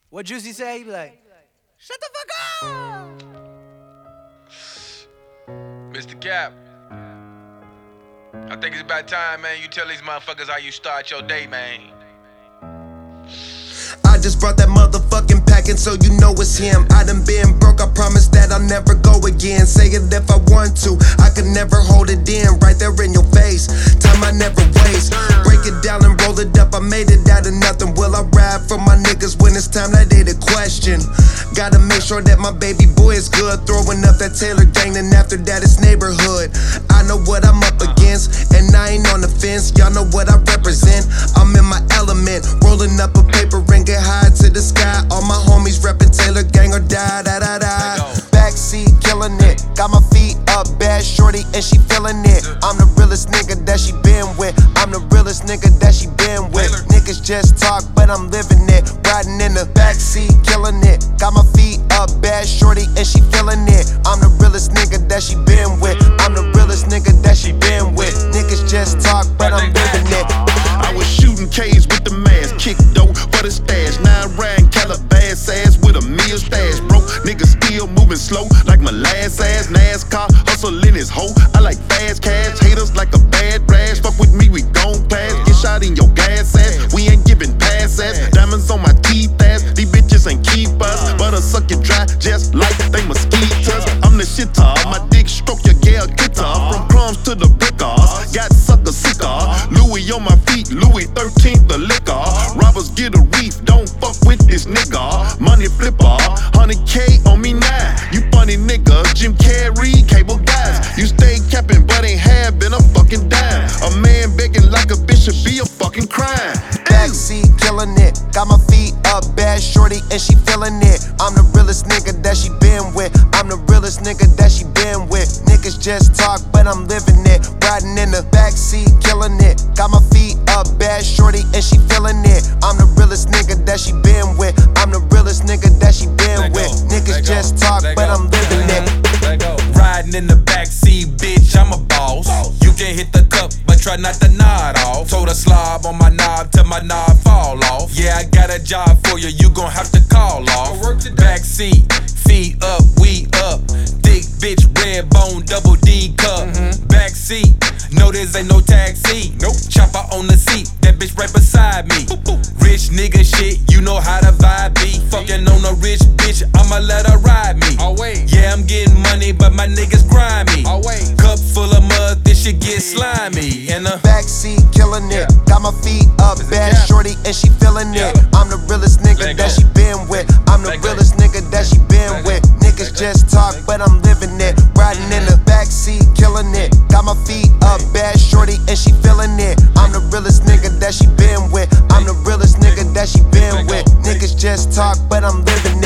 What Juicy say? He be like, shut the fuck up! Mr. Cap, I think it's about time, man, you tell these motherfuckers how you start your day, man. I just brought that motherfucking packin', so you know it's him. I done been broke, I promise that I'll never go again. Say it if I want to, I could never hold it in. Right there in your face, time I never waste. Break it down and roll it up, I made it out of nothing. Will I ride for my niggas when it's time? That ain't a question. Gotta make sure that my baby boy is good. Throwing up that Taylor gang, and after that it's neighborhood. I know what I'm up against, and I ain't on the fence. Y'all know what I represent, I'm in my element. Rolling up a paper ring, get high to the sky. All my homies reppin' Taylor gang or die, da da da. Backseat killing it, got my feet up, bad shorty and she feeling it. I'm the realest nigga that she been with. I'm the realest nigga that she been with. Niggas just talk, but I'm living it. Riding in the backseat, killing it. Got my feet up, bad shorty and she feeling it. I'm the realest nigga that she been with. I'm the realest nigga that she been with. Niggas just talk, but I'm living it. I was shooting K's with the mask, kick dope for the stash. 9 riding Calabas ass with a meal stash. Broke niggas still moving slow like my last ass. NASCAR hustling his hoe. I like fast cash, haters like a bad rash. Fuck with me, we gon' pass. Get shot in your gas ass. We ain't giving pass ass. Diamonds on my teeth ass. These bitches ain't keep us. Butter suck it dry just like they mosquitoes. I'm the shitter. My dick stroke your gal guitar. From crumbs to the brickers. Got sucker sicker. Louis on my feet, Louis 13th the liquor. Robbers get a reef, don't fuck with this nigga. Money flipper, 100K on me now. You funny nigga, Jim Carrey, cable guys. You stay capping but ain't having a fucking dime. A man begging like a bitch should be a fucking crime. Backseat killing it, got my feet up, bad shorty and she feeling it. I'm the realest nigga that she been with. I'm the realest nigga that she been with. Niggas just talk, but I'm living it. Riding in the backseat, killing it. Got my feet up, bad shorty and she feeling it. I'm the realest nigga that she been with. I'm the realest nigga that she been with. Niggas just talk, but I'm living it. Riding in the backseat, bitch, I'm a boss. You can hit the cup, but try not to nod off. Told her slob on my knob till my knob fall off. Yeah, I got a job for you, you gon' have to call off. Backseat, feet up, we up. Thick bitch, red bone, double D cup. Backseat, no this ain't no taxi. Nope. Chopper on the seat, that bitch right beside me. Rich nigga shit, you know how the vibe be. Fucking on a rich bitch, I'ma let her ride me. Yeah, I'm getting money, but my niggas grimy. Cup full of mud, this shit get slimy. And the backseat killing it, got my feet up, bad shorty and she feeling it. I'm the realest nigga that she been with. I'm the realest nigga that she been with. Niggas just talk, but I'm living it. Riding in the backseat, killing it. Got my feet up, bad shorty and she feeling it. I'm the realest nigga that she been with. I'm the realest nigga that she been with. Niggas just talk, but I'm living it.